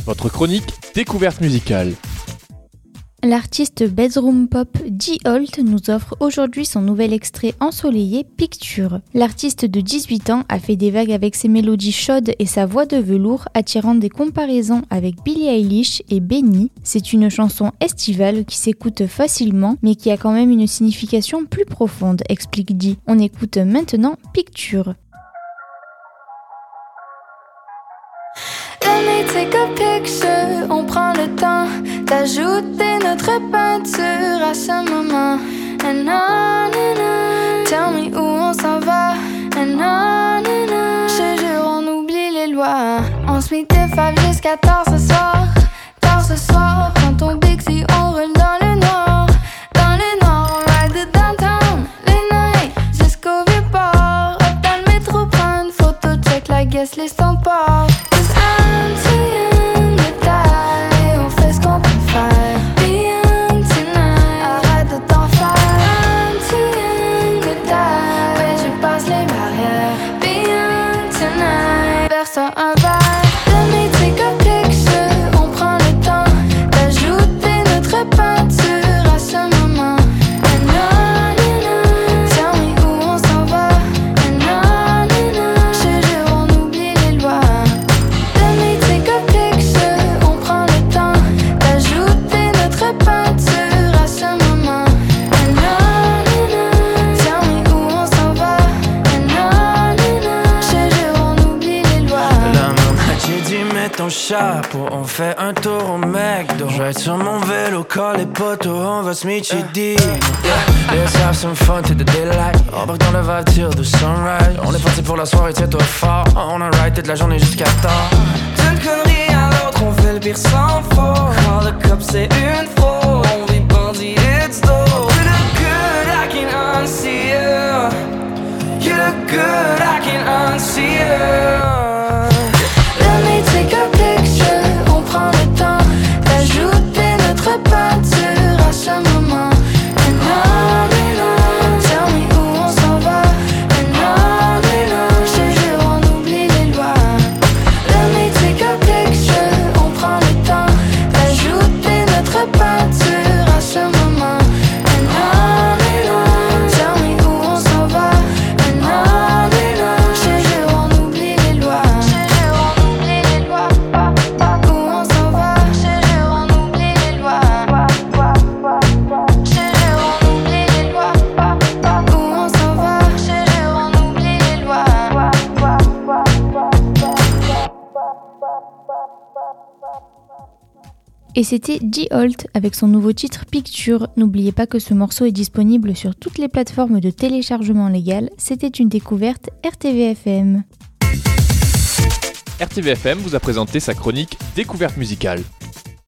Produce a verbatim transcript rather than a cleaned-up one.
votre chronique découverte musicale. L'artiste bedroom pop D-Holt nous offre aujourd'hui son nouvel extrait ensoleillé Picture. L'artiste de dix-huit ans a fait des vagues avec ses mélodies chaudes et sa voix de velours, attirant des comparaisons avec Billie Eilish et Benny. C'est une chanson estivale qui s'écoute facilement mais qui a quand même une signification plus profonde, explique D. On écoute maintenant Picture. Let me take a picture, on prend le temps d'ajouter notre peinture à ce moment. And na, na, na. Tell me où on s'en va. And na, na, na. Je te jure, on oublie les lois. On se mit de five jusqu'à tard ce soir. Tard ce soir, prends ton Bixi, on roule dans le noir. Dans le noir, on ride the downtown. Les nights, jusqu'au vieux port. Hop dans le métro, prendre photo, check la guest list, on part. Un vibe, let me take a picture. On prend le temps d'ajouter notre peinture à ce moment. And na, na, na. Tell me où on s'en va. And na, na, na. Je te jure, on oublie les lois. Let me take a picture. On prend le temps d'ajouter notre peinture à ce moment. And na, na, na. Tell me où on s'en va. And na, na, na. Je te jure, on oublie les lois. J'ai dit mets ton chapeau, on fait un tour au McDo. Je vais être sur mon vélo, call les poteaux, on va se meet chez D. Yeah, let's have some fun to the daylight. On embarque dans le vibe till the sunrise. On est parti pour la soirée, tiens-toi fort. On a ride toute la journée jusqu'à tard. D'une connerie à l'autre, on fait le pire sans faute. Quand le cop c'est une fraude, on vit bandit, it's dope. You look good, I can unsee you. You look good, I can unsee you. Let me take a picture, on prend le temps d'ajouter notre peinture à ce moment. And na, na, na. Tell me où on s'en va. And na, na, na. Je te jure, on oublie les lois. Let me take a picture, on prend le temps d'ajouter notre peinture à ce moment. And na, na, na. Tell me où on s'en va. And na, na, na. Je te jure, on oublie les lois. Et c'était D-Holt avec son nouveau titre Picture. N'oubliez pas que ce morceau est disponible sur toutes les plateformes de téléchargement légal. C'était une découverte R T V F M. R T V F M vous a présenté sa chronique découverte musicale.